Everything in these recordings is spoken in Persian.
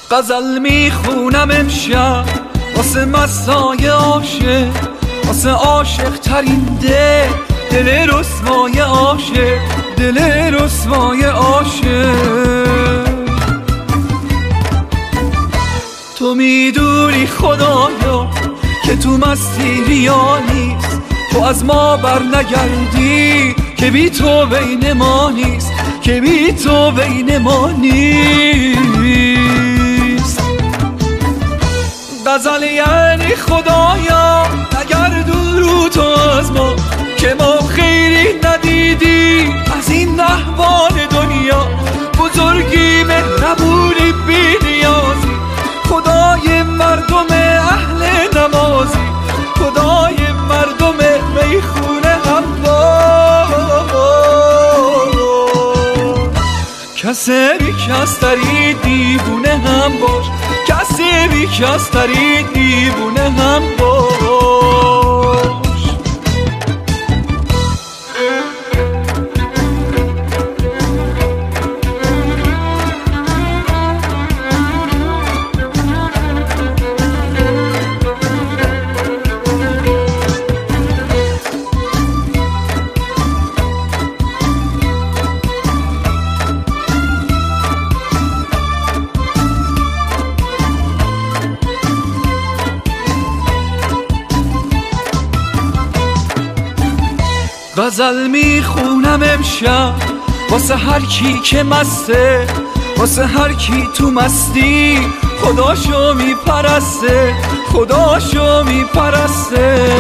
غزل میخونم امشب واسه مستای عاشق، واسه عاشق ترین دل رسوای عاشق، دل رسوای عاشق. تو میدونی خدایا که تو مستی ریا نیست، تو از ما بر نگردی که بی تو بین ما نیست، که بی تو بین ما نیست. غزل یعنی خدایا نگردون رو تو از ما، که ما خیری ندیدی از این احوال دنیا. بزرگی مهربونی بی نیازی، خدای مردم اهل نمازی، خدای مردم میخونه هموار. کسی بی کس تری دیوونه هم باش، کسی بی کس تری دیوونه هم باش. غزل میخونم امشب واسه هر کی که مسته، واسه هر کی تو مستی خداشو میپرسته، خداشو میپرسته.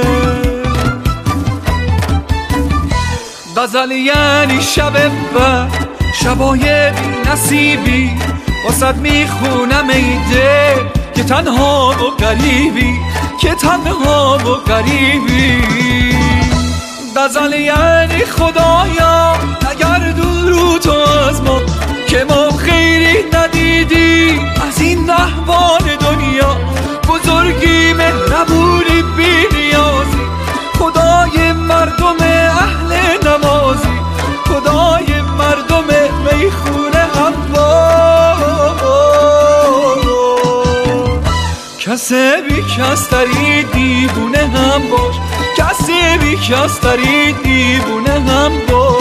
غزل یعنی شب بعد، شبای بی نصیبی واسه میخونم ای دل که تنها و غریبی، که تنها و غریبی. غزل یعنی خدایا نگردون رو تو از ما، که ما خیری ندیدی از این احوال دنیا. بزرگی مهربونی بی نیازی، خدای مردم اهل نمازی، خدای مردم میخونه هموار. کسی بی کس تری دیوونه هم باش، کسی بی کس تری دیوونه هم باش.